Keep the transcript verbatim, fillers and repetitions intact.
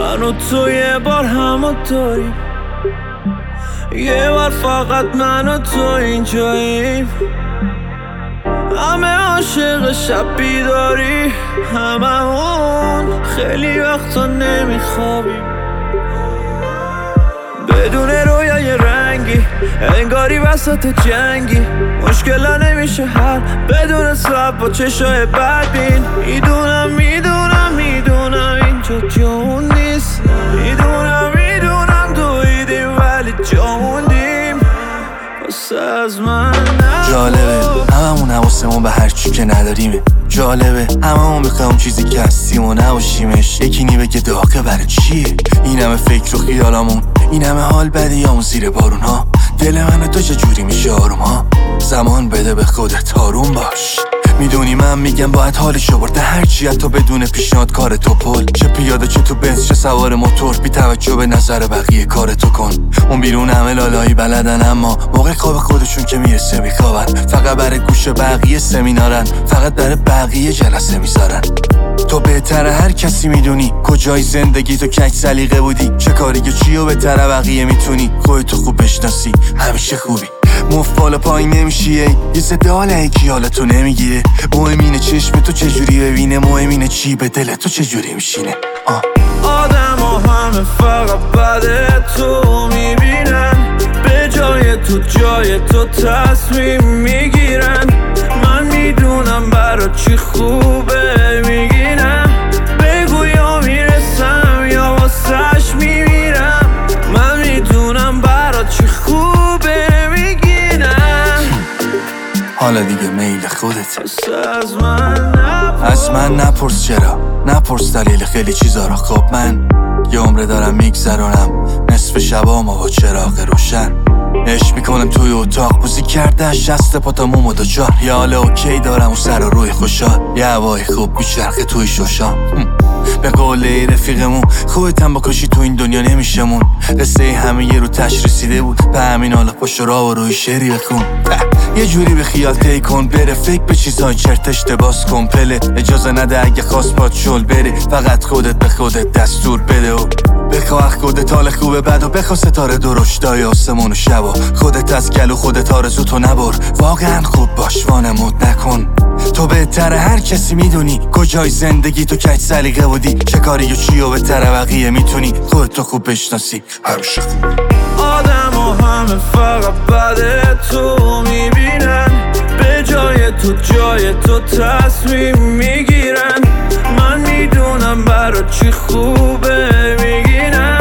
من و تو یه بار همونطوریم، یه بار فقط من و تو اینجاییم. همه عاشق شب بیداری، هممون خیلی وقتا نمیخوابیم. بدون رویای رنگی انگاری وسط جنگی، مشکلا نمیشه حل بدون سب با چشای بدبین. میدونم میدونم میدونم اینجا جامون نیست، میدونم میدونم دویدیم ولی جاموندیم. واسه از من جالبه هممون حواسمون به هرچی که نداریمه. جالبه هممون بخوایم چیزی که هستیم و نباشیمش. یکی نی بگه داغه برای چیه این همه فکر و خیالامون، این همه حال بدیامون زیر بارون ها. دل من تو چجوری میشه آروم ها؟ زمان بده به خودت آروم باش. میدونی من میگم باید حالشو برده هرچی حتی بدون پیشنهاد کار تو پل. چه پیاده چه تو بنز چه سوار موتور، بی توجه به نظر بقیه کار تو کن. اون بیرون همه لالایی بلدن اما موقع خواب خودشون که میرسه میخوابن. فقط برای گوش بقیه سمینارن، فقط برای بقیه جلسه میذارن. تو بهتره هر کسی میدونی کجای زندگی تو کج سلیقه بودی، چه کاری که چیو بهتره بقیه میتونی. خودتو خوب بشناسی همیشه خوبی، مفت بالا پایین نمیشیه. یه زده حال یکی حالتو نمیگیره. مهم اینه چشم تو چجوری ببینه، مهم اینه چی به دل تو چجوری میشینه. آدم ها همه فقط بده تو میبینن، به جای تو جای تو تصمیم میگیرن. من میدونم برا چی خوبه میگینم، بگو یا میرسم یا واسش میمیرم. من میدونم برا چی خوبه میگینم. حالا دیگه میل خودت، از من نپرس از من نپرس چرا، نپرس دلیل خیلی چیزا را. خب من یه عمره دارم میگذرونم نصف شبامو با چراغ روشن. عشق میکنم توی اتاق بوزی کرده شست پاتموم و دو چار. یه حال اوکی دارم و سر و روی خوشحال، یه هوای خوب میچرخه توی شوشان. به قول رفیقمون خودتم بکشی تو این دنیا نمیشمون. قصه همه یه رو تش رسیده بود، به همین حالا پشت را و روی شعری بخون. یه جوری به خیال تی کن بره، فکر به چیزای چرتش باز کن پله. اجازه نده اگه خواست پات شل بره، فقط خودت به خودت دستور بده و بخواه خودت حال خوبه بد و بخواه ستاره درشتای آسمون و شبا. خودت از گلو خودت آرزو تو نبر، واقعا خوب باش وانمود نکن. تو بهتره هر کسی میدونی کجای زندگی تو کج سلیقه بودی، چه کاری و چی و بهتره بقیه میتونی. خودت تو خوب بشناسی همیشه خوب. آدم ها همه فقط بده تو میبینن، به جای تو جای تو تصمیم میگیرن. من میدونم برا چی خوبه میگینم.